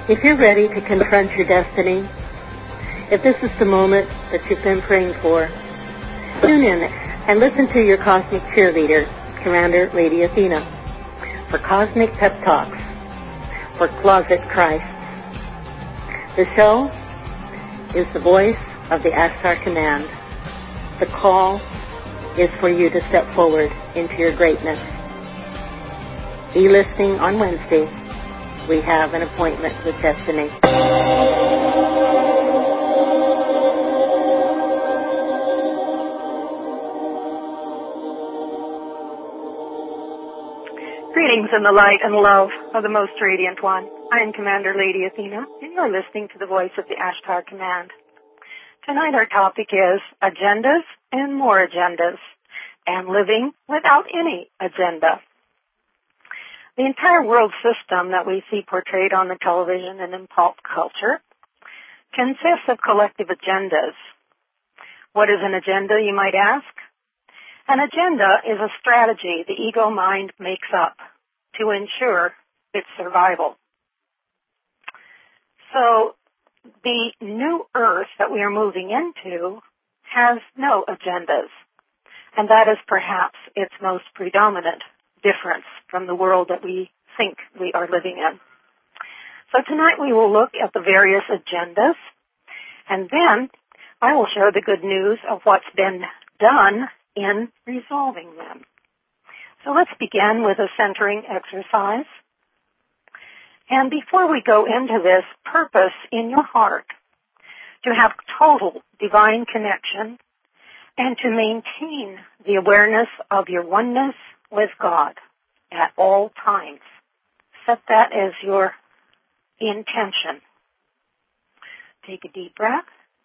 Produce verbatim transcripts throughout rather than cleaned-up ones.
If you're ready to confront your destiny, if this is the moment that you've been praying for, tune in and listen to your cosmic cheerleader, Commander Lady Athena, for Cosmic Pep Talks for Closet Christ. The show is the voice of the Ashtar Command. The call is for you to step forward into your greatness. Be listening on Wednesday. We have an appointment with destiny. Greetings in the light and love of the Most Radiant One. I am Commander Lady Athena, and you're listening to the voice of the Ashtar Command. Tonight our topic is agendas and more agendas, and living without any agenda. The entire world system that we see portrayed on the television and in pop culture consists of collective agendas. What is an agenda, you might ask? An agenda is a strategy the ego mind makes up to ensure its survival. So the new earth that we are moving into has no agendas, and that is perhaps its most predominant difference from the world that we think we are living in. So tonight we will look at the various agendas, and then I will share the good news of what's been done in resolving them. So let's begin with a centering exercise. And before we go into this, purpose in your heart to have total divine connection and to maintain the awareness of your oneness with God at all times. Set that as your intention. Take a deep breath.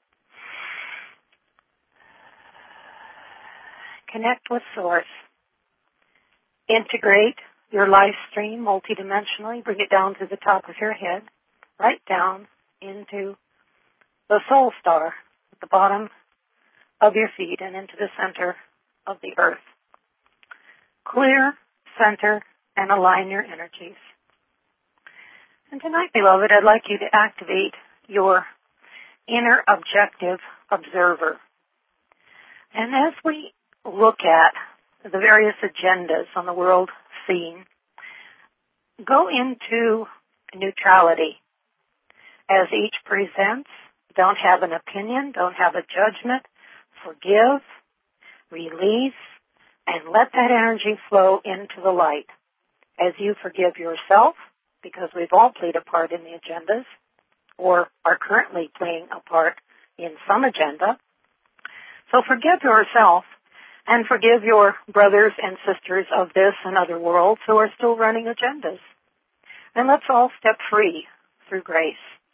Connect with Source. Integrate your life stream multidimensionally. Bring it down to the top of your head, right down into the soul star at the bottom of your feet and into the center of the earth. Clear, center, and align your energies. And tonight, beloved, I'd like you to activate your inner objective observer. And as we look at the various agendas on the world scene, go into neutrality as each presents. Don't have an opinion, don't have a judgment. Forgive, release, and let that energy flow into the light as you forgive yourself, because we've all played a part in the agendas or are currently playing a part in some agenda. So forgive yourself and forgive your brothers and sisters of this and other worlds who are still running agendas. And let's all step free through grace.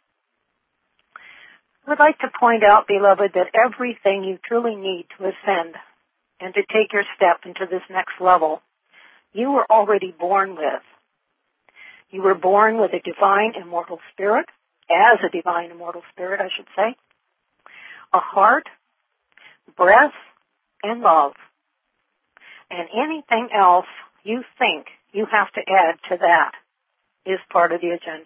I would like to point out, beloved, that everything you truly need to ascend and to take your step into this next level, you were already born with. You were born with a divine immortal spirit, as a divine immortal spirit, I should say, a heart, breath, and love. And anything else you think you have to add to that is part of the agenda.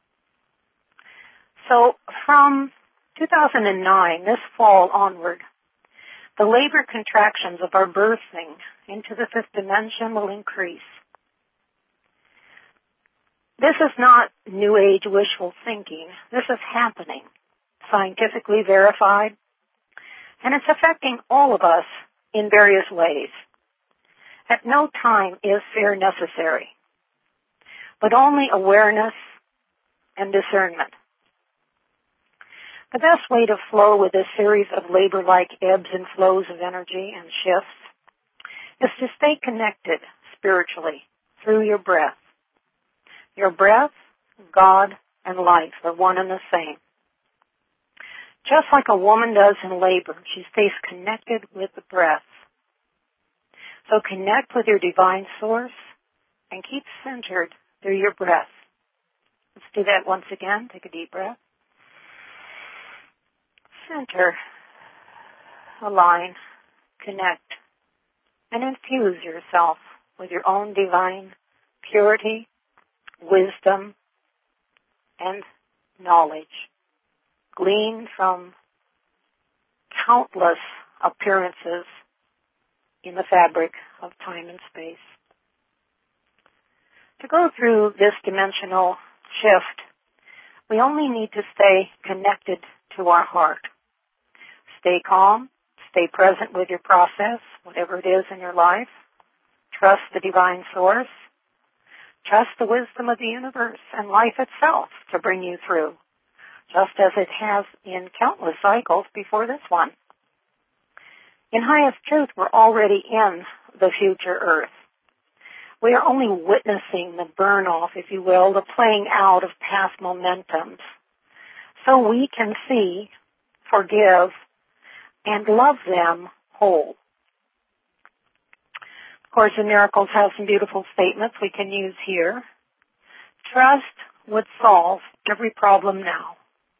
So from two thousand nine, this fall onward, the labor contractions of our birthing into the fifth dimension will increase. This is not New Age wishful thinking. This is happening, scientifically verified, and it's affecting all of us in various ways. At no time is fear necessary, but only awareness and discernment. The best way to flow with a series of labor-like ebbs and flows of energy and shifts is to stay connected spiritually through your breath. Your breath, God, and life are one and the same. Just like a woman does in labor, she stays connected with the breath. So connect with your divine source and keep centered through your breath. Let's do that once again. Take a deep breath. Center, align, connect, and infuse yourself with your own divine purity, wisdom, and knowledge gleaned from countless appearances in the fabric of time and space. To go through this dimensional shift, we only need to stay connected to our heart. Stay calm, stay present with your process, whatever it is in your life. Trust the divine source. Trust the wisdom of the universe and life itself to bring you through, just as it has in countless cycles before this one. In highest truth, we're already in the future Earth. We are only witnessing the burn-off, if you will, the playing out of past momentums, so we can see, forgive, and love them whole. Of course, in Miracles has some beautiful statements we can use here. Trust would solve every problem now.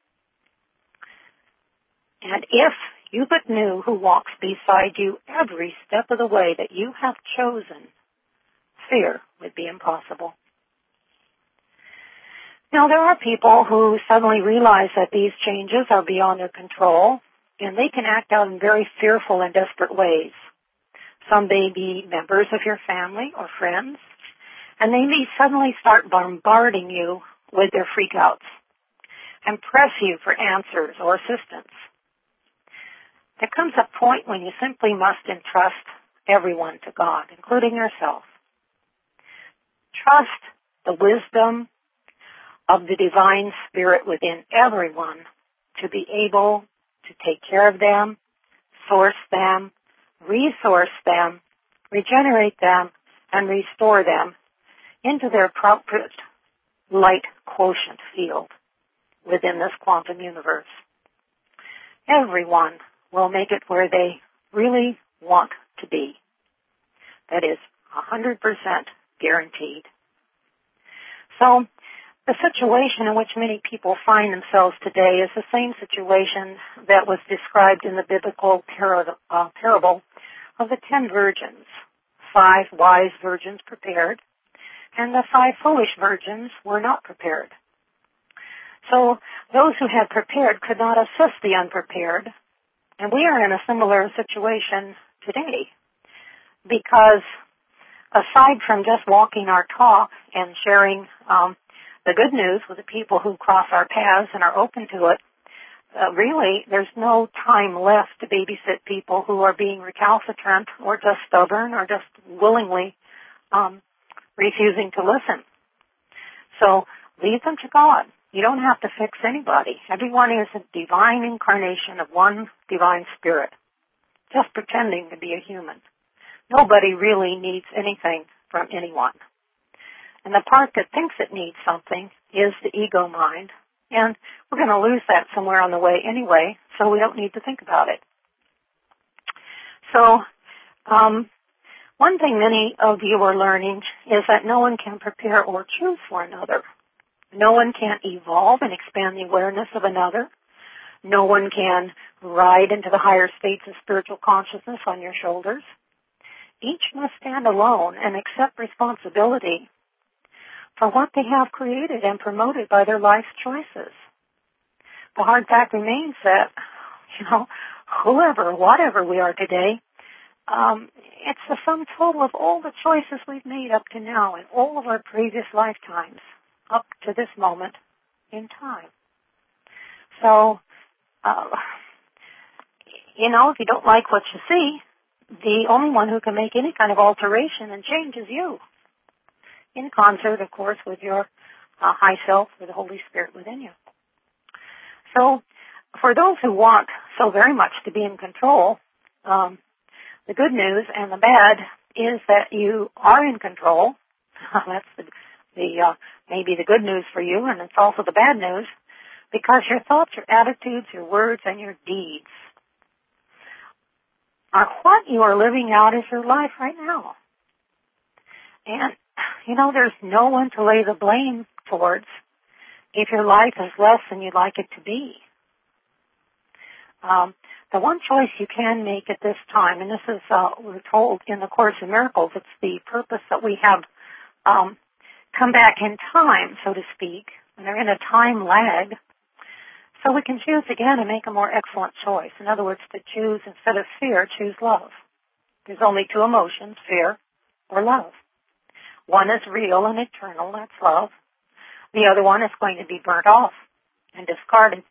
And if you but knew who walks beside you every step of the way that you have chosen, fear would be impossible. Now, there are people who suddenly realize that these changes are beyond their control, and they can act out in very fearful and desperate ways. Some may be members of your family or friends, and they may suddenly start bombarding you with their freakouts and press you for answers or assistance. There comes a point when you simply must entrust everyone to God, including yourself. Trust the wisdom of the divine spirit within everyone to be able to take care of them, source them, resource them, regenerate them, and restore them into their appropriate light quotient field within this quantum universe. Everyone will make it where they really want to be. That is one hundred percent guaranteed. So, the situation in which many people find themselves today is the same situation that was described in the biblical par- uh, parable of the ten virgins. Five wise virgins prepared, and the five foolish virgins were not prepared. So those who had prepared could not assist the unprepared, and we are in a similar situation today, because aside from just walking our talk and sharing um, the good news with the people who cross our paths and are open to it, uh, really there's no time left to babysit people who are being recalcitrant or just stubborn or just willingly um, refusing to listen. So lead them to God. You don't have to fix anybody. Everyone is a divine incarnation of one divine spirit, just pretending to be a human. Nobody really needs anything from anyone. And the part that thinks it needs something is the ego mind. And we're going to lose that somewhere on the way anyway, so we don't need to think about it. So, um, one thing many of you are learning is that no one can prepare or choose for another. No one can evolve and expand the awareness of another. No one can ride into the higher states of spiritual consciousness on your shoulders. Each must stand alone and accept responsibility for what they have created and promoted by their life's choices. The hard fact remains that, you know, whoever, whatever we are today, um, it's the sum total of all the choices we've made up to now in all of our previous lifetimes up to this moment in time. So, uh, you know, if you don't like what you see, the only one who can make any kind of alteration and change is you. In concert, of course, with your uh, high self, with the Holy Spirit within you. So, for those who want so very much to be in control, um, the good news and the bad is that you are in control. That's the, the uh, maybe the good news for you, and it's also the bad news, because your thoughts, your attitudes, your words, and your deeds are what you are living out as your life right now. And, you know, there's no one to lay the blame towards if your life is less than you'd like it to be. Um, the one choice you can make at this time, and this is, uh, we're told in the Course in Miracles, it's the purpose that we have um, come back in time, so to speak, and they're in a time lag So we can choose again and make a more excellent choice. In other words, to choose instead of fear, choose love. There's only two emotions, fear or love. One is real and eternal, that's love. The other one is going to be burnt off and discarded.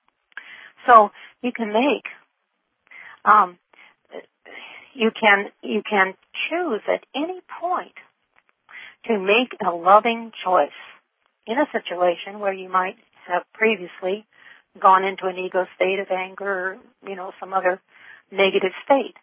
So you can make, um, you can you can choose at any point to make a loving choice in a situation where you might have previously gone into an ego state of anger or, you know, some other negative state.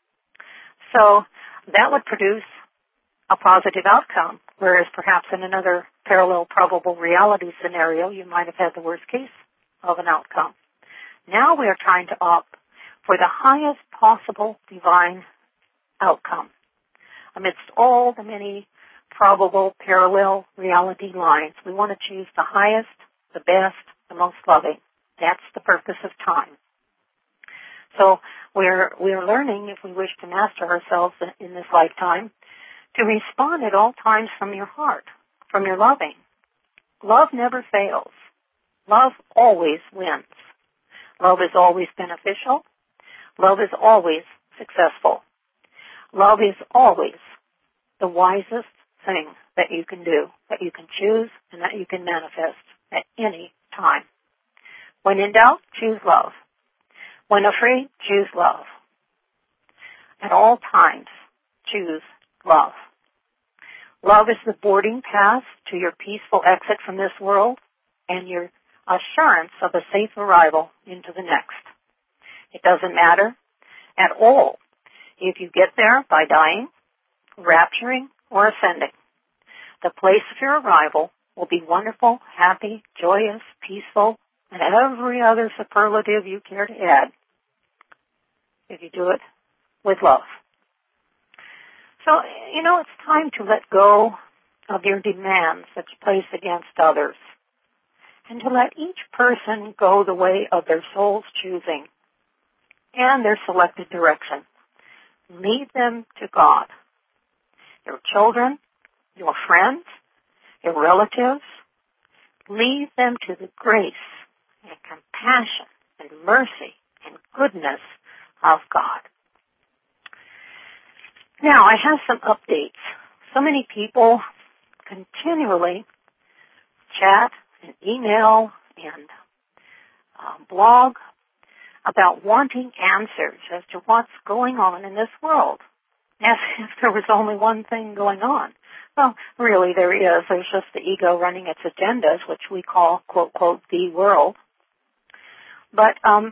So that would produce a positive outcome, whereas perhaps in another parallel probable reality scenario, you might have had the worst case of an outcome. Now we are trying to opt for the highest possible divine outcome amidst all the many probable parallel reality lines. We want to choose the highest, the best, the most loving. That's the purpose of time. So we're we're learning, if we wish to master ourselves in this lifetime, to respond at all times from your heart, from your loving. Love never fails. Love always wins. Love is always beneficial. Love is always successful. Love is always the wisest thing that you can do, that you can choose, and that you can manifest at any time. When in doubt, choose love. When afraid, choose love. At all times, choose love. Love is the boarding pass to your peaceful exit from this world and your assurance of a safe arrival into the next. It doesn't matter at all if you get there by dying, rapturing, or ascending. The place of your arrival will be wonderful, happy, joyous, peaceful, and every other superlative you care to add if you do it with love. So, you know, it's time to let go of your demands that you place against others and to let each person go the way of their soul's choosing and their selected direction. Lead them to God. Your children, your friends, your relatives, lead them to the grace and compassion and mercy and goodness of God. Now, I have some updates. So many people continually chat and email and uh, blog about wanting answers as to what's going on in this world, as if there was only one thing going on. Well, really there is. There's just the ego running its agendas, which we call, quote, quote, the world. But um,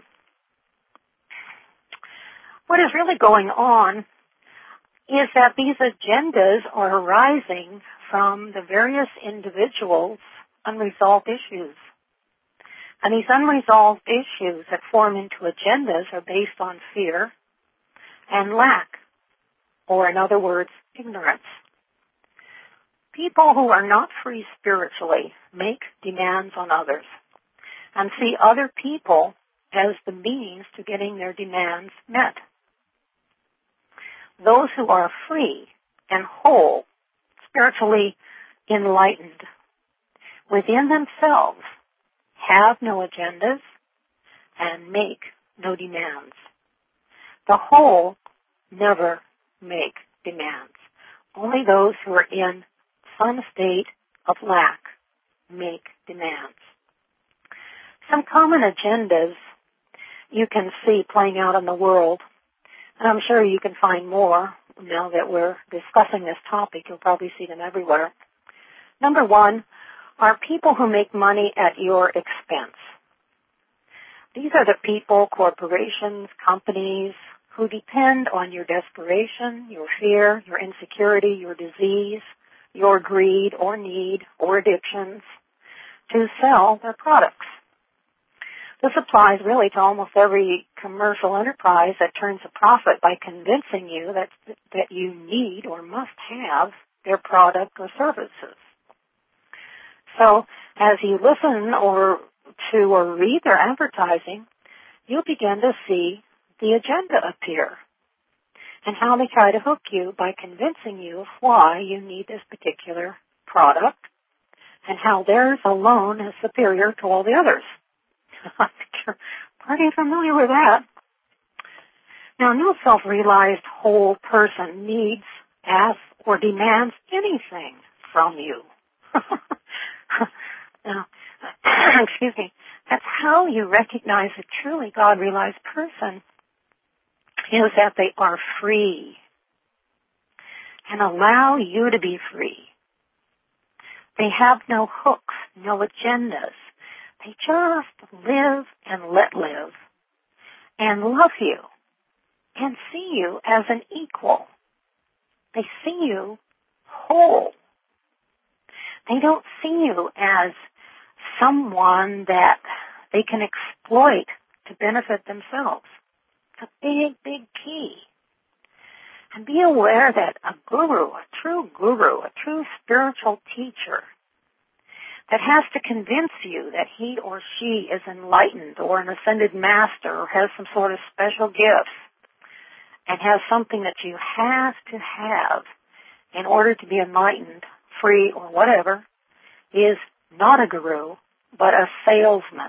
what is really going on is that these agendas are arising from the various individuals' unresolved issues. And these unresolved issues that form into agendas are based on fear and lack, or in other words, ignorance. People who are not free spiritually make demands on others and see other people as the means to getting their demands met. Those who are free and whole, spiritually enlightened, within themselves have no agendas and make no demands. The whole never make demands. Only those who are in some state of lack make demands. Some common agendas you can see playing out in the world, and I'm sure you can find more now that we're discussing this topic. You'll probably see them everywhere. Number one are people who make money at your expense. These are the people, corporations, companies, who depend on your desperation, your fear, your insecurity, your disease, your greed or need or addictions to sell their products. This applies really to almost every commercial enterprise that turns a profit by convincing you that that you need or must have their product or services. So as you listen or to or read their advertising, you'll begin to see the agenda appear and how they try to hook you by convincing you of why you need this particular product and how theirs alone is superior to all the others. I think you're pretty familiar with that. Now, no self-realized whole person needs, asks, or demands anything from you. Now, excuse me. That's how you recognize a truly God-realized person, is that they are free and allow you to be free. They have no hooks, no agendas. They just live and let live and love you and see you as an equal. They see you whole. They don't see you as someone that they can exploit to benefit themselves. It's a big, big key. And be aware that a guru, a true guru, a true spiritual teacher that has to convince you that he or she is enlightened or an ascended master or has some sort of special gifts and has something that you have to have in order to be enlightened, free, or whatever, is not a guru, but a salesman.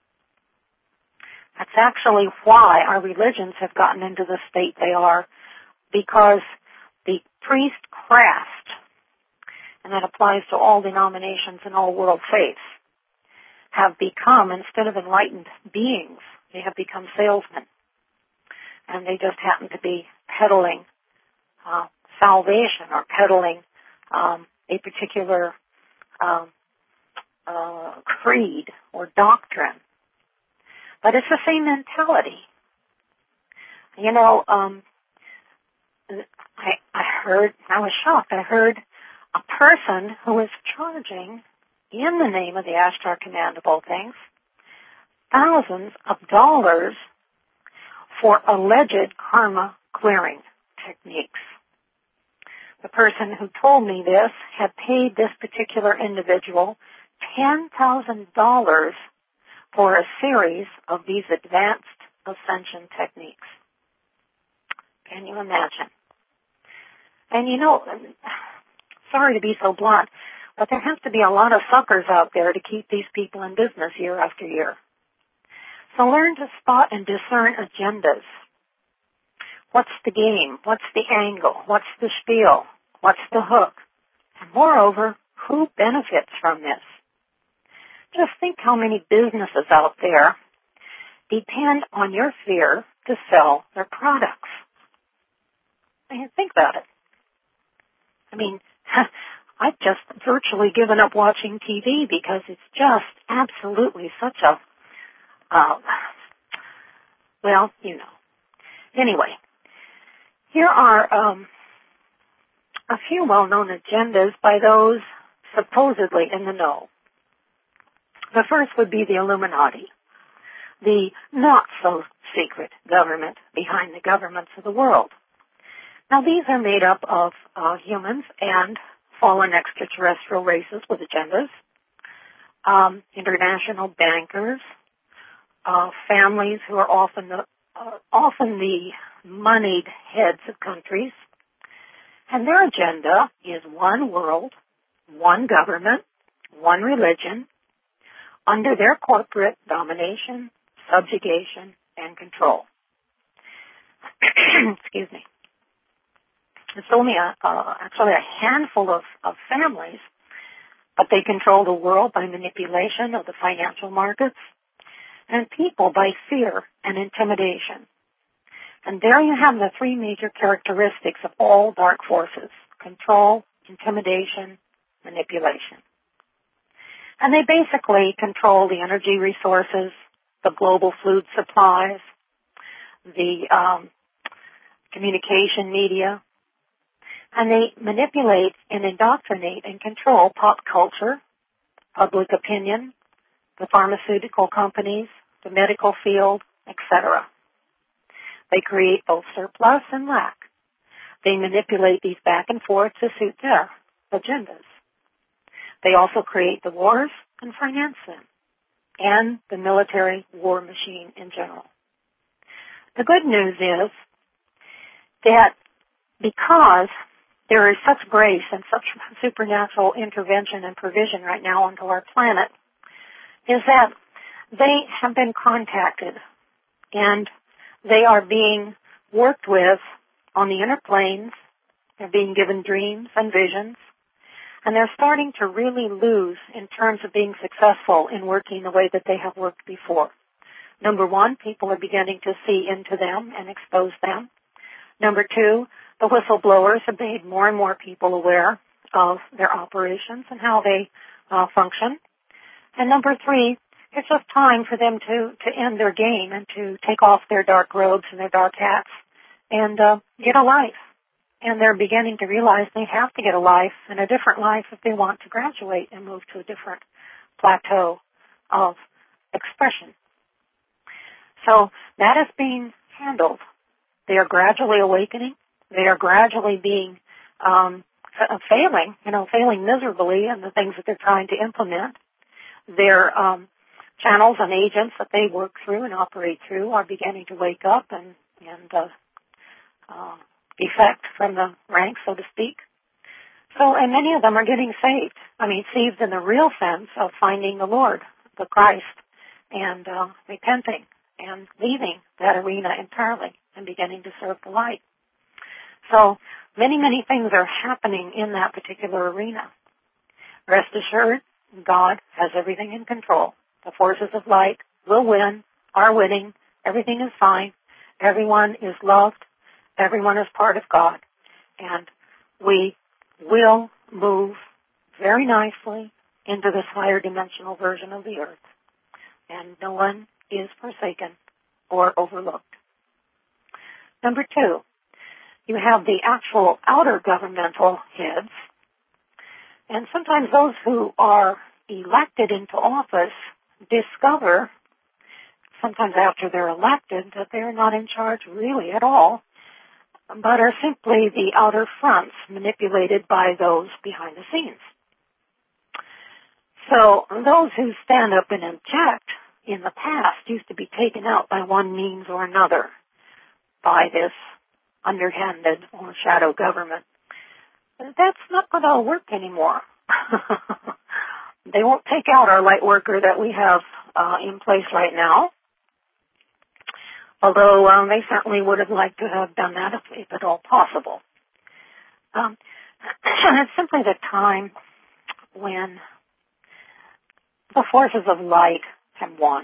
That's actually why our religions have gotten into the state they are, because the priest craft, and that applies to all denominations and all world faiths, have become, instead of enlightened beings, they have become salesmen. And they just happen to be peddling uh, salvation or peddling um, a particular um, uh, creed or doctrine. But it's the same mentality. You know, um, I, I heard, I was shocked, I heard a person who was charging, in the name of the Ashtar Command of all things, thousands of dollars for alleged karma clearing techniques. The person who told me this had paid this particular individual ten thousand dollars for a series of these advanced ascension techniques. Can you imagine? And you know, sorry to be so blunt, but there have to be a lot of suckers out there to keep these people in business year after year. So learn to spot and discern agendas. What's the game? What's the angle? What's the spiel? What's the hook? And moreover, who benefits from this? Just think how many businesses out there depend on your fear to sell their products. I mean, think about it. I mean, I've just virtually given up watching T V because it's just absolutely such a, uh, well, you know. Anyway, here are um, a few well-known agendas by those supposedly in the know. The first would be the Illuminati, the not-so-secret government behind the governments of the world. Now, these are made up of uh, humans and fallen extraterrestrial races with agendas, um, international bankers, uh, families who are often the, uh, often the moneyed heads of countries, and their agenda is one world, one government, one religion, under their corporate domination, subjugation, and control. Excuse me. It's only a, uh, actually a handful of, of families, but they control the world by manipulation of the financial markets and people by fear and intimidation. And there you have the three major characteristics of all dark forces: control, intimidation, manipulation. And they basically control the energy resources, the global food supplies, the um, communication media, and they manipulate and indoctrinate and control pop culture, public opinion, the pharmaceutical companies, the medical field, et cetera. They create both surplus and lack. They manipulate these back and forth to suit their agendas. They also create the wars and finance them, and the military war machine in general. The good news is that because there is such grace and such supernatural intervention and provision right now onto our planet, is that they have been contacted, and they are being worked with on the inner planes. They're being given dreams and visions, and they're starting to really lose in terms of being successful in working the way that they have worked before. Number one, people are beginning to see into them and expose them. Number two, the whistleblowers have made more and more people aware of their operations and how they uh, function. And number three, it's just time for them to, to end their game and to take off their dark robes and their dark hats and uh, get a life. And they're beginning to realize they have to get a life and a different life if they want to graduate and move to a different plateau of expression. So that is being handled. They are gradually awakening. They are gradually being um, failing, you know, failing miserably in the things that they're trying to implement. Their um, channels and agents that they work through and operate through are beginning to wake up and, and uh, uh, defect from the ranks, so to speak. So, and many of them are getting saved. I mean, saved in the real sense of finding the Lord, the Christ, and uh, repenting and leaving that arena entirely and beginning to serve the light. So many, many things are happening in that particular arena. Rest assured, God has everything in control. The forces of light will win, are winning, everything is fine, everyone is loved, everyone is part of God, and we will move very nicely into this higher dimensional version of the earth, and no one is forsaken or overlooked. Number two, you have the actual outer governmental heads, and sometimes those who are elected into office discover, sometimes after they're elected, that they're not in charge really at all, but are simply the outer fronts manipulated by those behind the scenes. So those who stand up and object in the past used to be taken out by one means or another by this underhanded or shadow government. That's not going to work anymore. They won't take out our light worker that we have uh, in place right now, although um, they certainly would have liked to have done that if, if at all possible. Um, it's simply the time when the forces of light have won.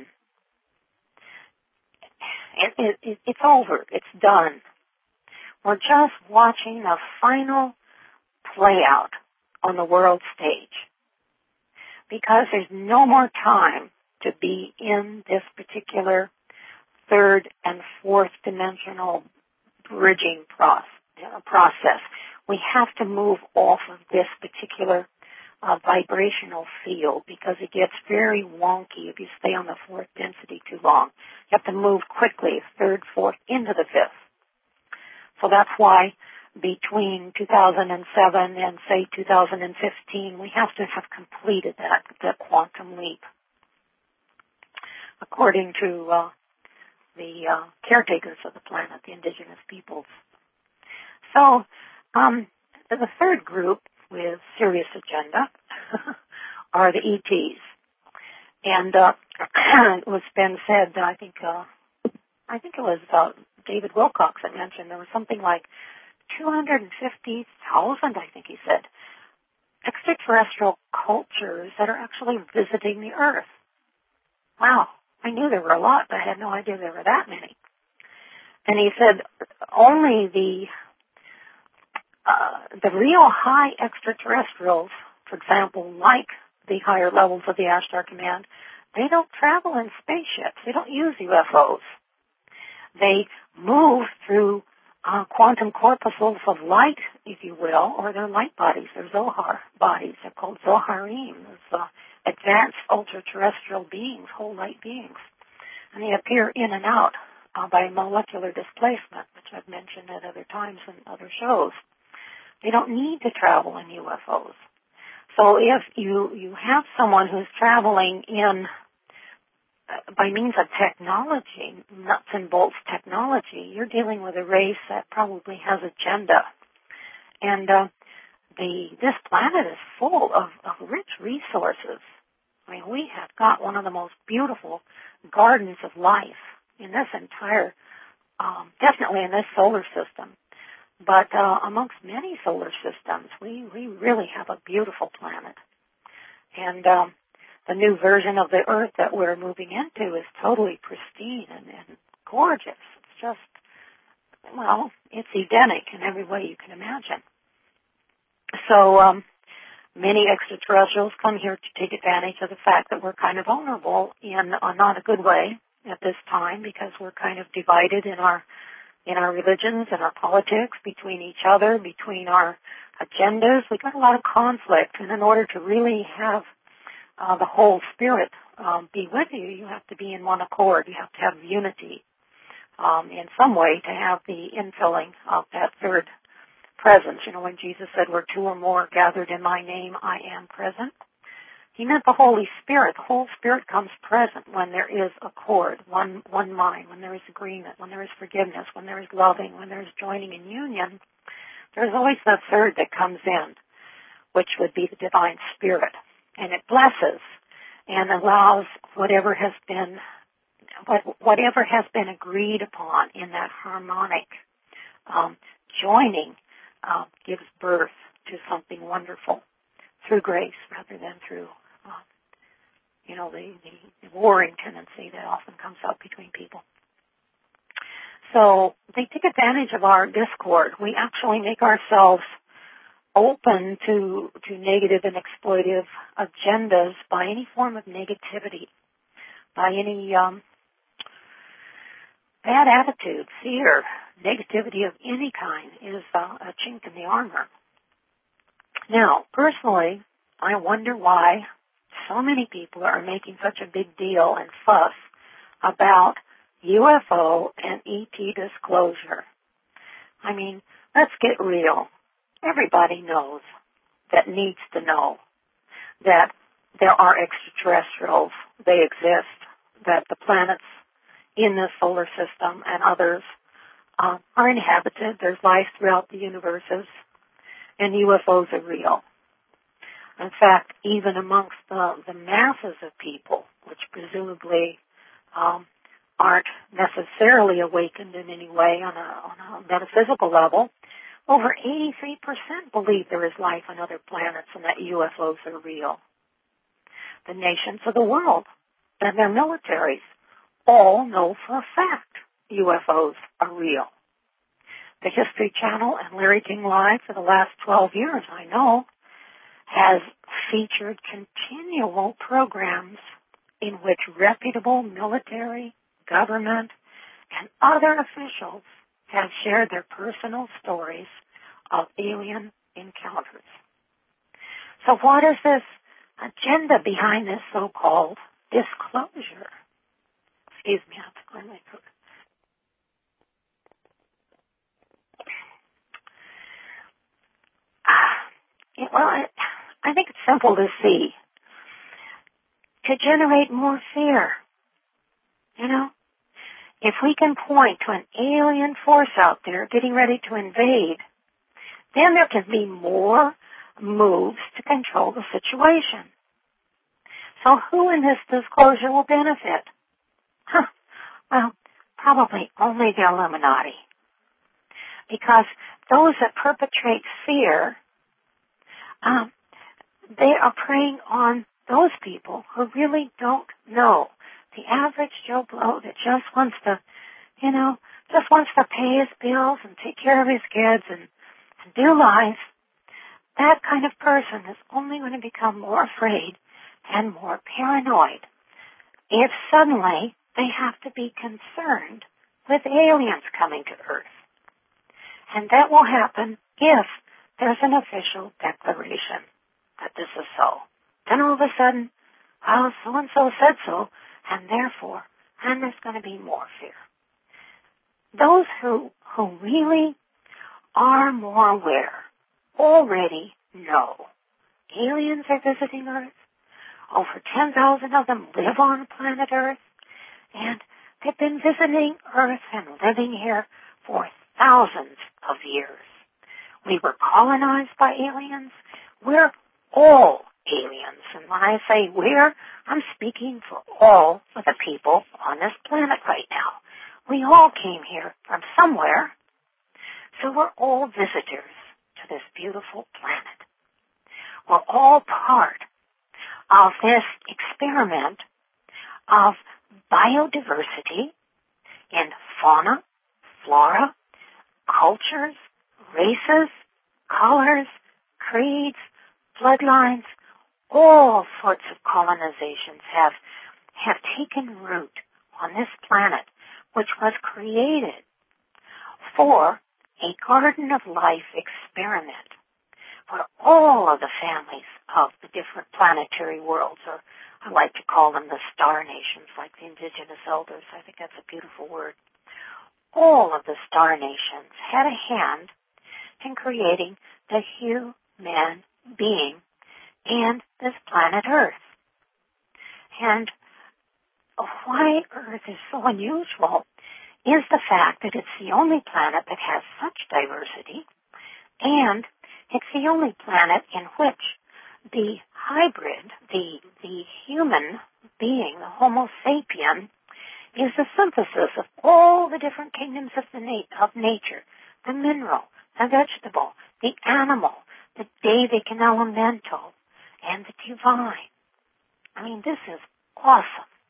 It, it, it, it's over. It's done. We're just watching a final play out on the world stage, because there's no more time to be in this particular third and fourth dimensional bridging process. We have to move off of this particular uh, vibrational field, because it gets very wonky if you stay on the fourth density too long. You have to move quickly, third, fourth, into the fifth. So that's why between two thousand seven and, say, two thousand fifteen, we have to have completed that, that quantum leap, according to uh, the uh, caretakers of the planet, the indigenous peoples. So um, the third group with serious agenda are the E Ts. And uh, it was been said, I think, uh, I think it was uh, David Wilcox that mentioned there was something like two hundred fifty thousand, I think he said, extraterrestrial cultures that are actually visiting the Earth. Wow, I knew there were a lot, but I had no idea there were that many. And he said only the uh, the real high extraterrestrials, for example, like the higher levels of the Ashtar Command, they don't travel in spaceships. They don't use U F Os. They move through uh, quantum corpuscles of light, if you will, or they're light bodies. They're Zohar bodies. They're called Zoharim. Those uh, advanced ultra-terrestrial beings, whole light beings. And they appear in and out uh, by molecular displacement, which I've mentioned at other times in other shows. They don't need to travel in U F Os. So if you, you have someone who's traveling in by means of technology, nuts and bolts technology, you're dealing with a race that probably has agenda. And uh, the this planet is full of, of rich resources, I mean, we have got one of the most beautiful gardens of life in this entire, um, definitely in this solar system. But uh, amongst many solar systems, we, we really have a beautiful planet. And um, the new version of the Earth that we're moving into is totally pristine and, and gorgeous. It's just, well, it's Edenic in every way you can imagine. So um, many extraterrestrials come here to take advantage of the fact that we're kind of vulnerable in uh, not a good way at this time, because we're kind of divided in our in our religions and our politics, between each other, between our agendas. We've got a lot of conflict, and in order to really have uh, the whole spirit um, be with you, you have to be in one accord. You have to have unity um, in some way to have the infilling of that third presence. You know, when Jesus said, where two or more gathered in my name, I am present, he meant the Holy Spirit. The Holy Spirit comes present when there is accord, one one mind, when there is agreement, when there is forgiveness, when there is loving, when there is joining in union. There's always that third that comes in, which would be the divine spirit. And it blesses and allows whatever has been what, whatever has been agreed upon in that harmonic um, joining uh, gives birth to something wonderful through grace rather than through uh, you know, the, the warring tendency that often comes up between people. So they take advantage of our discord. We actually make ourselves open to to negative and exploitive agendas by any form of negativity, by any um, bad attitude, fear, negativity of any kind is uh, a chink in the armor. Now, personally, I wonder why so many people are making such a big deal and fuss about U F O and E T disclosure. I mean, let's get real. Everybody knows that needs to know that there are extraterrestrials, they exist, that the planets in the solar system and others uh, are inhabited. There's life throughout the universes, and U F Os are real. In fact, even amongst the, the masses of people, which presumably um, aren't necessarily awakened in any way on a, on a metaphysical level, over eighty-three percent believe there is life on other planets and that U F Os are real. The nations of the world and their militaries all know for a fact U F Os are real. The History Channel and Larry King Live for the last twelve years, I know, has featured continual programs in which reputable military, government, and other officials have shared their personal stories of alien encounters. So what is this agenda behind this so-called disclosure? Excuse me, I'm going to cook. Well, I, I think it's simple to see. To generate more fear. You know? If we can point to an alien force out there getting ready to invade, then there can be more moves to control the situation. So who in this disclosure will benefit? Huh. Well, probably only the Illuminati. Because those that perpetrate fear, um, they are preying on those people who really don't know. The average Joe Blow that just wants to, you know, just wants to pay his bills and take care of his kids and, and do life, that kind of person is only going to become more afraid and more paranoid if suddenly they have to be concerned with aliens coming to Earth. And that will happen if there's an official declaration that this is so. Then all of a sudden, oh, so-and-so said so, and therefore, and there's going to be more fear. Those who, who really are more aware already know aliens are visiting Earth. Over ten thousand of them live on planet Earth, and they've been visiting Earth and living here for thousands of years. We were colonized by aliens. We're all aliens. And when I say we're, I'm speaking for all of the people on this planet right now. We all came here from somewhere, so we're all visitors to this beautiful planet. We're all part of this experiment of biodiversity in fauna, flora, cultures, races, colors, creeds, bloodlines. All sorts of colonizations have, have taken root on this planet, which was created for a Garden of Life experiment for all of the families of the different planetary worlds, or I like to call them the star nations, like the indigenous elders. I think that's a beautiful word. All of the star nations had a hand in creating the human being and this planet Earth. And why Earth is so unusual is the fact that it's the only planet that has such diversity, and it's the only planet in which the hybrid, the, the human being, the Homo sapien, is the synthesis of all the different kingdoms of, the na- of nature, the mineral, the vegetable, the animal, the Devic and elemental, and the divine. I mean, this is awesome.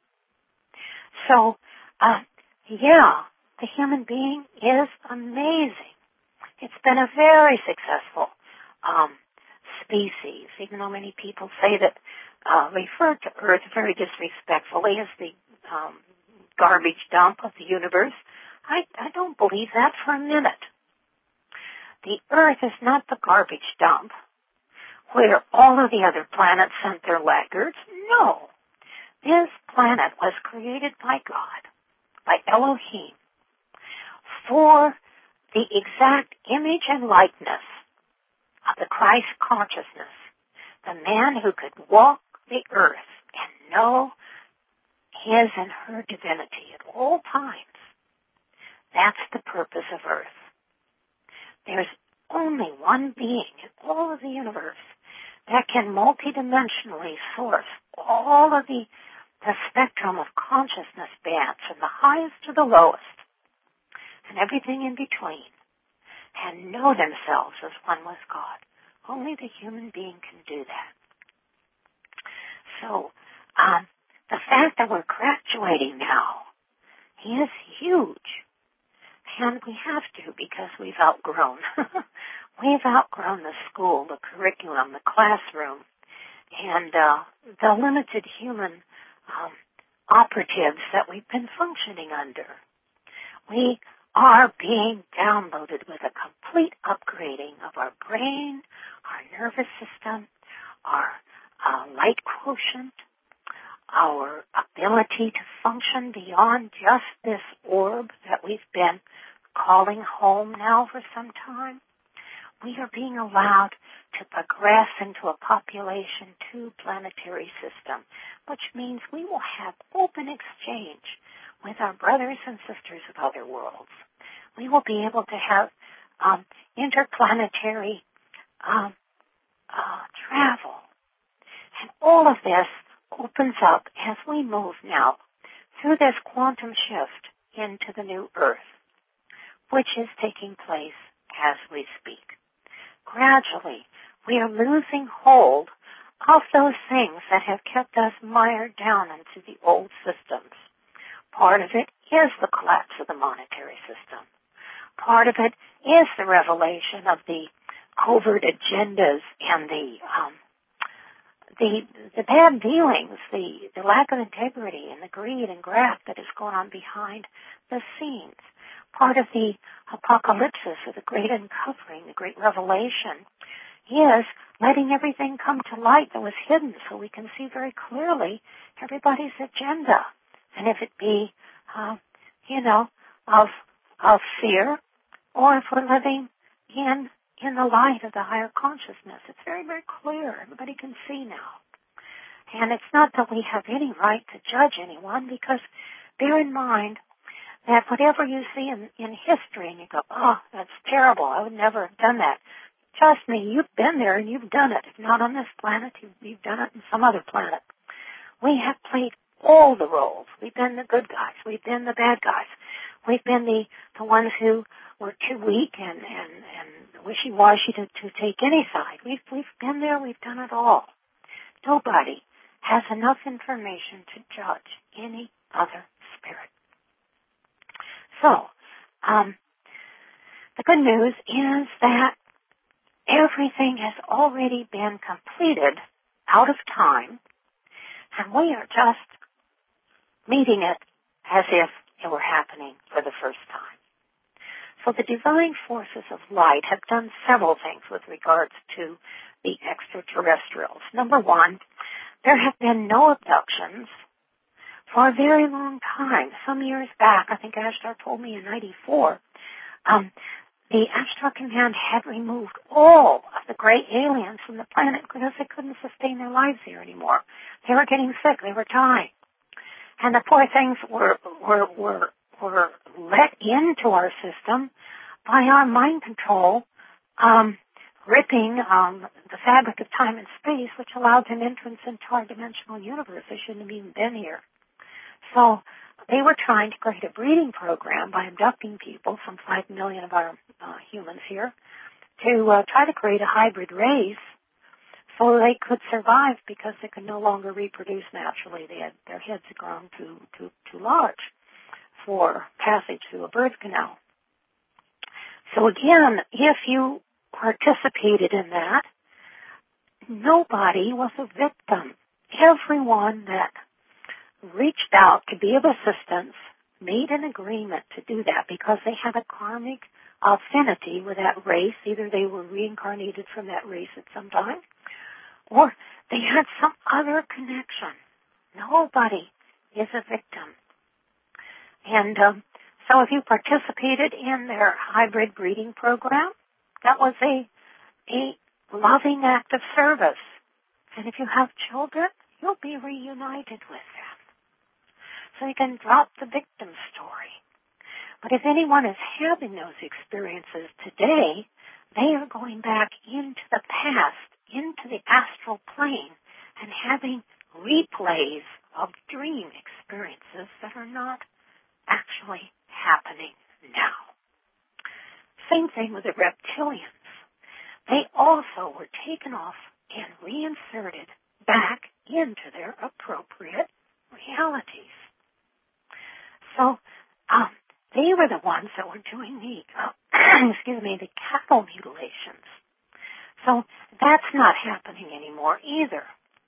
So, uh, yeah, the human being is amazing. It's been a very successful um, species, even though many people say that, uh, refer to Earth very disrespectfully as the um, garbage dump of the universe. I, I don't believe that for a minute. The Earth is not the garbage dump where all of the other planets sent their laggards. No. This planet was created by God, by Elohim, for the exact image and likeness of the Christ consciousness, the man who could walk the earth and know his and her divinity at all times. That's the purpose of Earth. There's only one being in all of the universe that can multidimensionally source all of the, the spectrum of consciousness bands, from the highest to the lowest, and everything in between, and know themselves as one with God. Only the human being can do that. So, um, the fact that we're graduating now is huge. And we have to, because we've outgrown. We've outgrown the school, the curriculum, the classroom, and uh, the limited human um, operatives that we've been functioning under. We are being downloaded with a complete upgrading of our brain, our nervous system, our uh, light quotient, our ability to function beyond just this orb that we've been calling home now for some time. We are being allowed to progress into a population two planetary system, which means we will have open exchange with our brothers and sisters of other worlds. We will be able to have um, interplanetary um, uh, travel. And all of this opens up as we move now through this quantum shift into the new Earth, which is taking place as we speak. Gradually, we are losing hold of those things that have kept us mired down into the old systems. Part of it is the collapse of the monetary system. Part of it is the revelation of the covert agendas and the um, the the bad dealings, the, the lack of integrity and the greed and graft that is going on behind the scenes. Part of the apocalypsis, or the great uncovering, the great revelation, is letting everything come to light that was hidden so we can see very clearly everybody's agenda. And if it be, uh, you know, of of fear, or if we're living in in the light of the higher consciousness, it's very, very clear. Everybody can see now. And it's not that we have any right to judge anyone, because bear in mind that whatever you see in, in history and you go, oh, that's terrible, I would never have done that, Trust me, you've been there and you've done it. If not on this planet, you've done it on some other planet. We have played all the roles. We've been the good guys. We've been the bad guys. We've been the, the ones who were too weak and, and, and wishy-washy to, to take any side. We've, we've been there. We've done it all. Nobody has enough information to judge any other spirit. So, um, the good news is that everything has already been completed out of time, and we are just meeting it as if it were happening for the first time. So the divine forces of light have done several things with regards to the extraterrestrials. Number one, there have been no abductions for a very long time. Some years back, I think Ashtar told me in ninety-four, um, the Ashtar Command had removed all of the gray aliens from the planet because they couldn't sustain their lives here anymore. They were getting sick. They were dying. And the poor things were, were, were, were let into our system by our mind control, um, ripping um, the fabric of time and space, which allowed them entrance into our dimensional universe. They shouldn't have even been here. So they were trying to create a breeding program by abducting people, some five million of our uh, humans here, to uh, try to create a hybrid race so they could survive because they could no longer reproduce naturally. They had, their heads had grown too, too, too large for passage through a birth canal. So again, if you participated in that, nobody was a victim. Everyone that reached out to be of assistance made an agreement to do that because they had a karmic affinity with that race. Either they were reincarnated from that race at some time, or they had some other connection. Nobody is a victim. And um, so if you participated in their hybrid breeding program, that was a, a loving act of service. And if you have children, you'll be reunited with them. So you can drop the victim story. But if anyone is having those experiences today, they are going back into the past, into the astral plane, and having replays of dream experiences that are not actually happening now. Same thing with the reptilians. They also were taken off and reinserted back into their appropriate realities. So um, they were the ones that were doing the, uh, excuse me, the cattle mutilations. So that's not happening anymore either.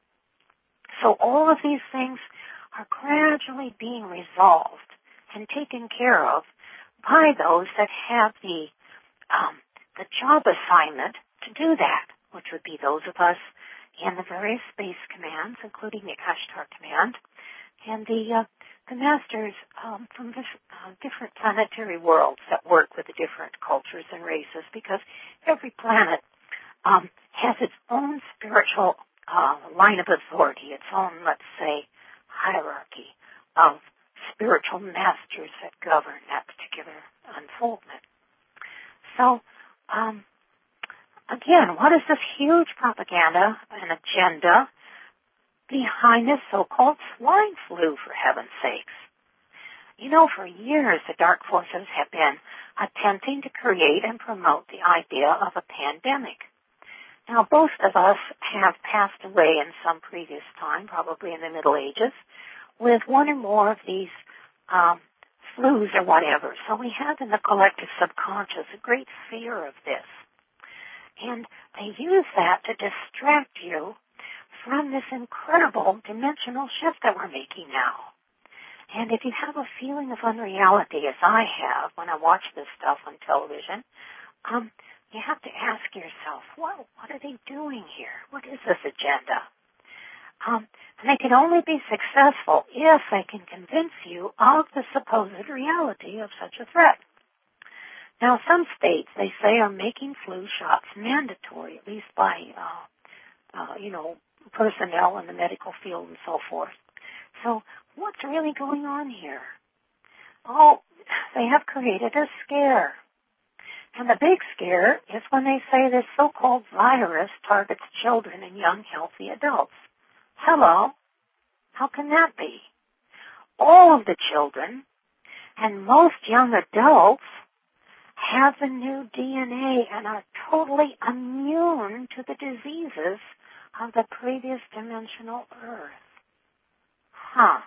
So all of these things are gradually being resolved and taken care of by those that have the um, the job assignment to do that, which would be those of us in the various space commands, including the Ashtar Command, and the uh, the masters um, from this, uh, different planetary worlds that work with the different cultures and races, because every planet um, has its own spiritual uh, line of authority, its own, let's say, hierarchy of spiritual masters that govern that particular unfoldment. So, um, again, what is this huge propaganda and agenda behind this so-called swine flu, for heaven's sakes? You know, for years the dark forces have been attempting to create and promote the idea of a pandemic. Now, most of us have passed away in some previous time, probably in the Middle Ages, with one or more of these um, flus or whatever. So we have in the collective subconscious a great fear of this. And they use that to distract you from this incredible dimensional shift that we're making now. And if you have a feeling of unreality, as I have when I watch this stuff on television, um, you have to ask yourself, what, what are they doing here? What is this agenda? Um, and they can only be successful if they can convince you of the supposed reality of such a threat. Now, some states, they say, are making flu shots mandatory, at least by, uh, uh, you know, personnel in the medical field and so forth. So what's really going on here? Oh, they have created a scare. And the big scare is when they say this so-called virus targets children and young, healthy adults. Hello? How can that be? All of the children and most young adults have the new D N A and are totally immune to the diseases of the previous dimensional Earth. Huh.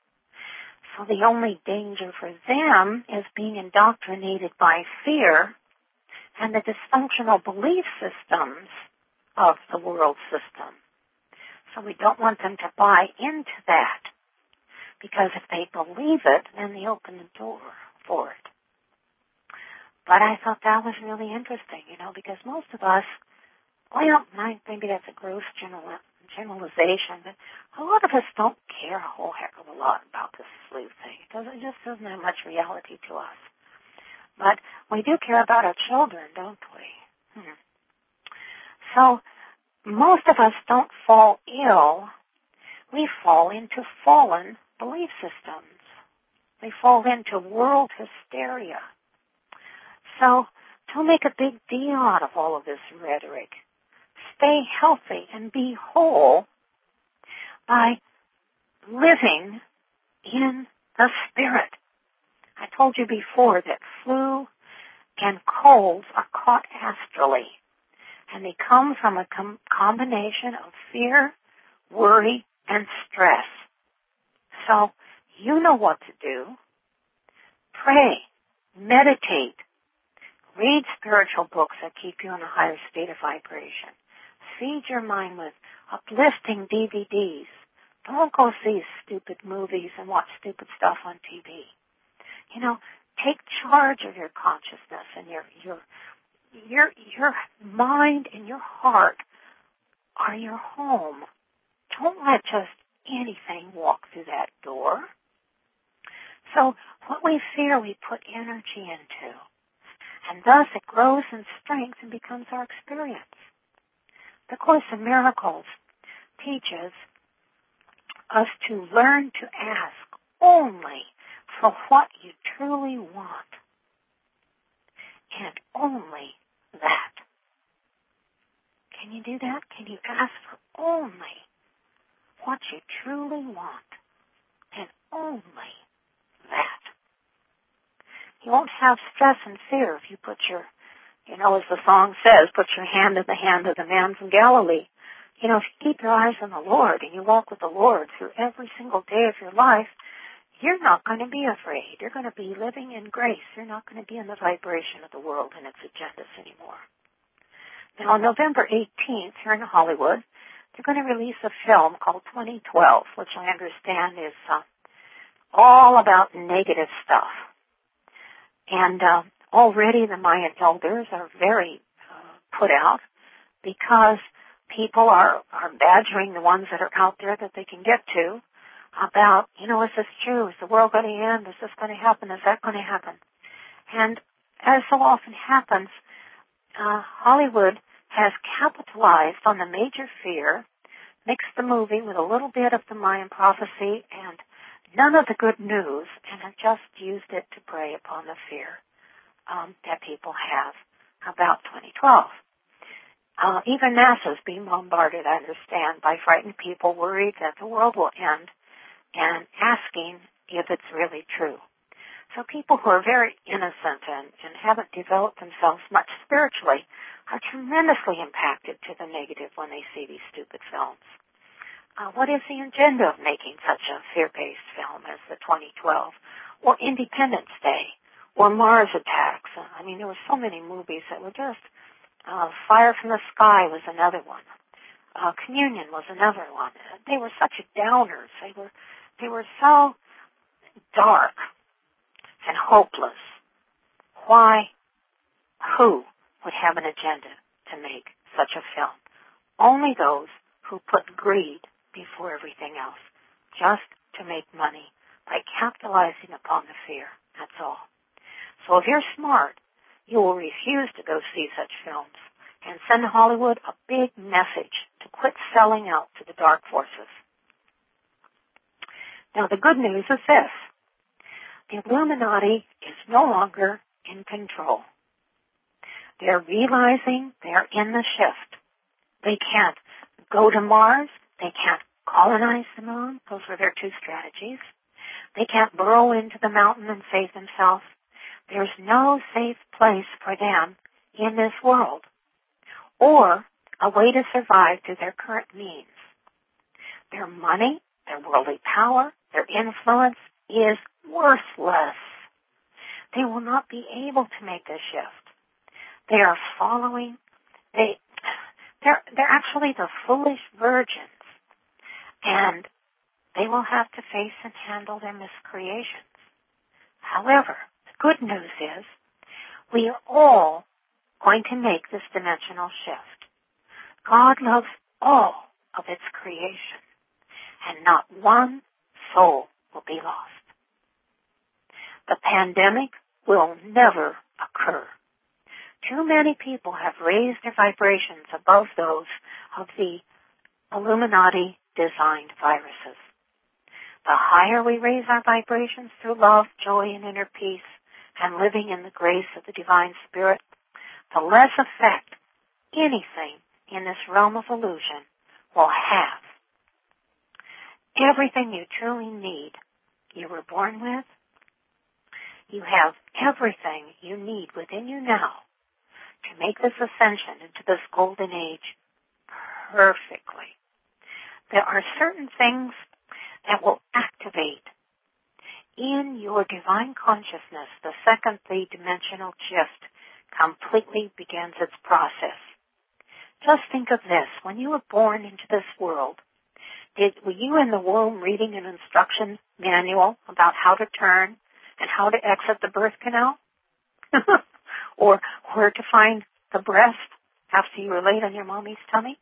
So the only danger for them is being indoctrinated by fear and the dysfunctional belief systems of the world system. So we don't want them to buy into that, because if they believe it, then they open the door for it. But I thought that was really interesting, you know, because most of us, well, maybe that's a gross general, generalization, but a lot of us don't care a whole heck of a lot about this flu thing. It, doesn't, it just doesn't have much reality to us. But we do care about our children, don't we? Hmm. So most of us don't fall ill. We fall into fallen belief systems. We fall into world hysteria. So don't make a big deal out of all of this rhetoric. Stay healthy and be whole by living in the spirit. I told you before that flu and colds are caught astrally, and they come from a com- combination of fear, worry, and stress. So you know what to do. Pray, meditate, read spiritual books that keep you in a higher state of vibration. Feed your mind with uplifting D V Ds. Don't go see stupid movies and watch stupid stuff on T V. You know, take charge of your consciousness and your your your your mind and your heart are your home. Don't let just anything walk through that door. So what we fear, we put energy into. And thus it grows in strength and becomes our experience. The Course in Miracles teaches us to learn to ask only for what you truly want. And only that. Can you do that? Can you ask for only what you truly want? And only that. You won't have stress and fear if you put your, you know, as the song says, put your hand in the hand of the man from Galilee. You know, if you keep your eyes on the Lord and you walk with the Lord through every single day of your life, you're not going to be afraid. You're going to be living in grace. You're not going to be in the vibration of the world and its agendas anymore. Now, on November eighteenth, here in Hollywood, they're going to release a film called twenty twelve, which I understand is uh, all about negative stuff. And uh, already the Mayan elders are very uh, put out because people are, are badgering the ones that are out there that they can get to about, you know, is this true? Is the world going to end? Is this going to happen? Is that going to happen? And as so often happens, uh, Hollywood has capitalized on the major fear, mixed the movie with a little bit of the Mayan prophecy and none of the good news, and have just used it to prey upon the fear um, that people have about twenty twelve. Uh, even NASA's being bombarded, I understand, by frightened people worried that the world will end and asking if it's really true. So people who are very innocent and, and haven't developed themselves much spiritually are tremendously impacted to the negative when they see these stupid films. Uh, what is the agenda of making such a fear-based film as the twenty twelve, or Independence Day, or Mars Attacks? Uh, I mean, there were so many movies that were just, uh, Fire from the Sky was another one. Uh, Communion was another one. They were such downers. They were, they were so dark and hopeless. Why, who would have an agenda to make such a film? Only those who put greed before everything else, just to make money by capitalizing upon the fear. That's all. So if you're smart, you will refuse to go see such films and send Hollywood a big message to quit selling out to the dark forces. Now, the good news is this. The Illuminati is no longer in control. They're realizing they're in the shift. They can't go to Mars. They can't colonize the moon. Those were their two strategies. They can't burrow into the mountain and save themselves. There's no safe place for them in this world or a way to survive through their current means. Their money, their worldly power, their influence is worthless. They will not be able to make this shift. They are following, they, they're, they're actually the foolish virgins, and they will have to face and handle their miscreations. However, the good news is we are all going to make this dimensional shift. God loves all of its creation, and not one soul will be lost. The pandemic will never occur. Too many people have raised their vibrations above those of the Illuminati-designed viruses. The higher we raise our vibrations through love, joy, and inner peace, and living in the grace of the Divine Spirit, the less effect anything in this realm of illusion will have. Everything you truly need, you were born with. You have everything you need within you now to make this ascension into this golden age perfectly. There are certain things that will activate in your divine consciousness the second the dimensional shift completely begins its process. Just think of this. When you were born into this world, did, were you in the womb reading an instruction manual about how to turn and how to exit the birth canal? Or where to find the breast after you were laid on your mommy's tummy?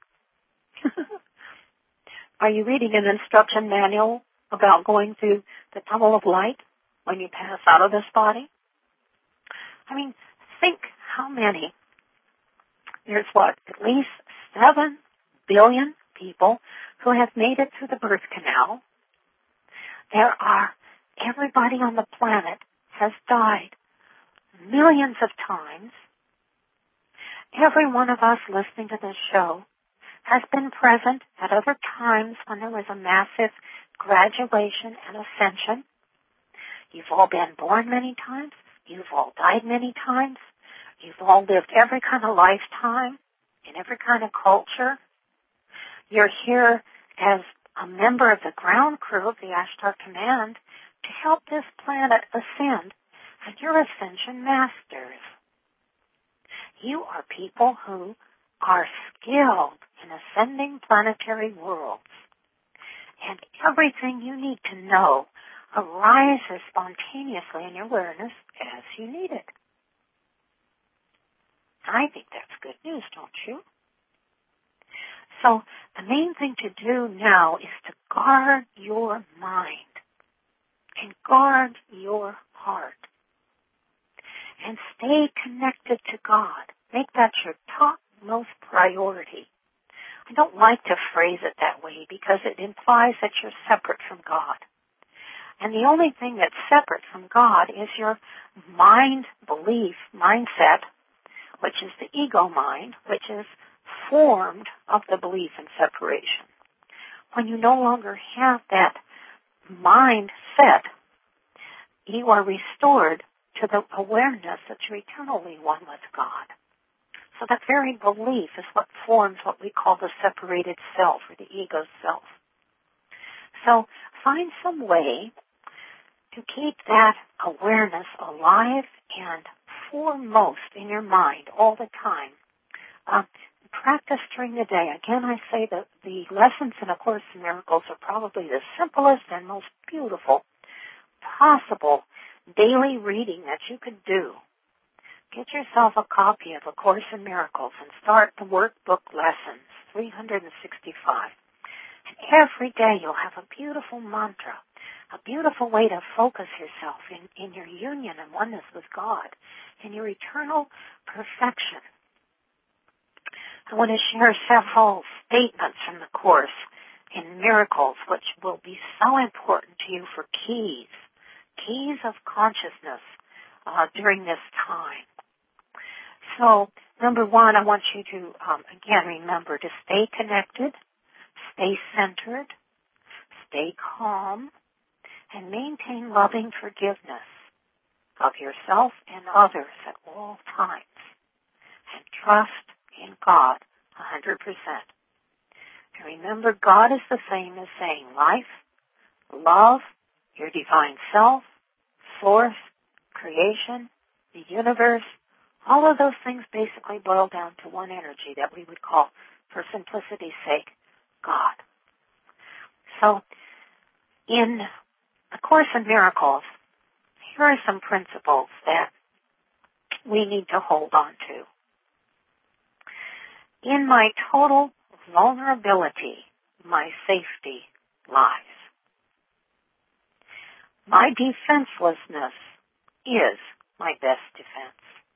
Are you reading an instruction manual about going through the tunnel of light when you pass out of this body? I mean, think how many. There's what, at least seven billion people who have made it through the birth canal. There are, everybody on the planet has died millions of times. Every one of us listening to this show has been present at other times when there was a massive graduation and ascension. You've all been born many times. You've all died many times. You've all lived every kind of lifetime in every kind of culture. You're here as a member of the ground crew of the Ashtar Command to help this planet ascend, and you're ascension masters. You are people who are skilled in ascending planetary worlds, and everything you need to know arises spontaneously in your awareness as you need it. I think that's good news, don't you? So the main thing to do now is to guard your mind and guard your heart and stay connected to God. Make that your topmost priority. I don't like to phrase it that way because it implies that you're separate from God. And the only thing that's separate from God is your mind belief, mindset, which is the ego mind, which is formed of the belief in separation. When you no longer have that mindset, you are restored to the awareness that you're eternally one with God. So that very belief is what forms what we call the separated self, or the ego self. So find some way to keep that awareness alive and foremost in your mind all the time. Uh, practice during the day. Again, I say that the lessons in A Course in Miracles are probably the simplest and most beautiful possible daily reading that you could do. Get yourself a copy of A Course in Miracles and start the workbook lessons, three hundred sixty-five. And every day you'll have a beautiful mantra, a beautiful way to focus yourself in, in your union and oneness with God, in your eternal perfection. I want to share several statements from the Course in Miracles, which will be so important to you for keys, keys of consciousness uh, during this time. So number one, I want you to, um, again, remember to stay connected, stay centered, stay calm, and maintain loving forgiveness of yourself and others at all times. And trust in God one hundred percent. And remember, God is the same as saying life, love, your divine self, source, creation, the universe. All of those things basically boil down to one energy that we would call, for simplicity's sake, God. So, in A Course in Miracles, here are some principles that we need to hold on to. In my total vulnerability, my safety lies. My defenselessness is my best defense.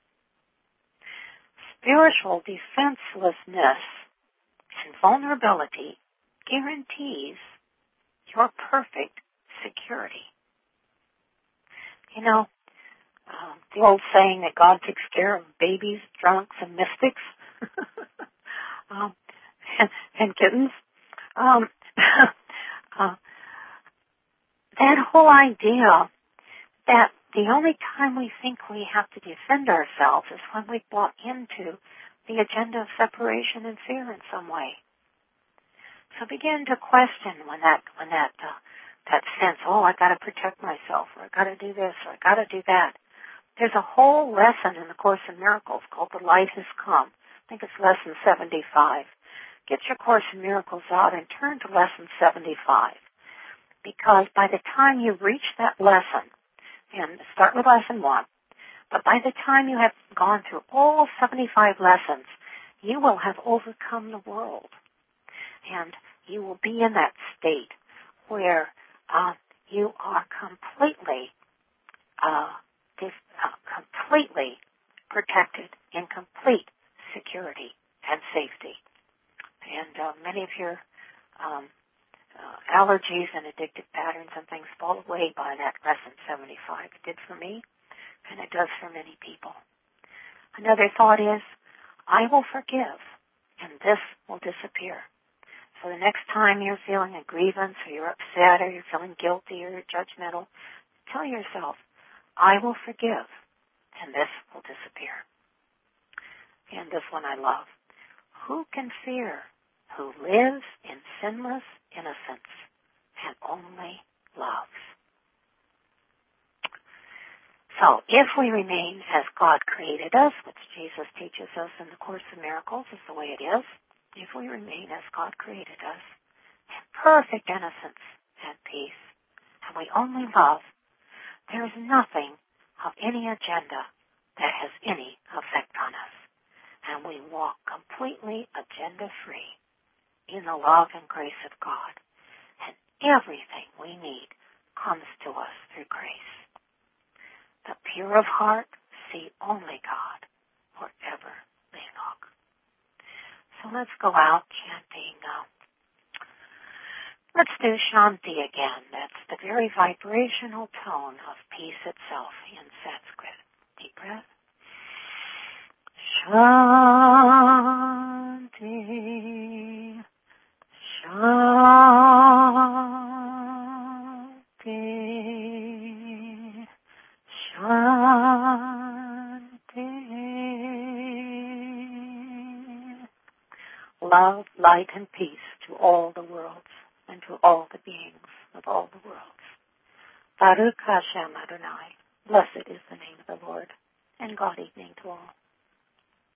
Spiritual defenselessness and vulnerability guarantees your perfect security. You know, uh, the old saying that God takes care of babies, drunks, and mystics, um, and, and kittens. Um, uh, that whole idea that the only time we think we have to defend ourselves is when we bought into the agenda of separation and fear in some way. So begin to question when that when that uh, that sense, oh, I got to protect myself, or I got to do this, or I got to do that. There's a whole lesson in the Course in Miracles called The Light Has Come. I think it's lesson seventy-five. Get your Course in Miracles out and turn to lesson seventy-five, because by the time you reach that lesson, and start with lesson one, but by the time you have gone through all seventy-five lessons, you will have overcome the world. And you will be in that state where uh, you are completely, uh, dis- uh, completely protected in complete security and safety. And uh, many of your um, uh, allergies and addictive patterns and things fall away by that lesson seventy-five. It did for me, and it does for many people. Another thought is, I will forgive, and this will disappear. So the next time you're feeling a grievance, or you're upset, or you're feeling guilty, or you're judgmental, tell yourself, I will forgive, and this will disappear. And this one I love. Who can fear who lives in sinless innocence and only loves? So if we remain as God created us, which Jesus teaches us in the Course in Miracles is the way it is, if we remain as God created us, in perfect innocence and peace, and we only love, there is nothing of any agenda that has any effect on us. And we walk completely agenda-free in the love and grace of God. And everything we need comes to us through grace. The pure of heart see only God wherever they look. So let's go out chanting. Uh, let's do Shanti again. That's the very vibrational tone of peace itself in Sanskrit. Deep breath. Shanti, Shanti, Shanti. Love, light, and peace to all the worlds and to all the beings of all the worlds. Baruch Hashem Adonai. Blessed is the name of the Lord, and God evening to all.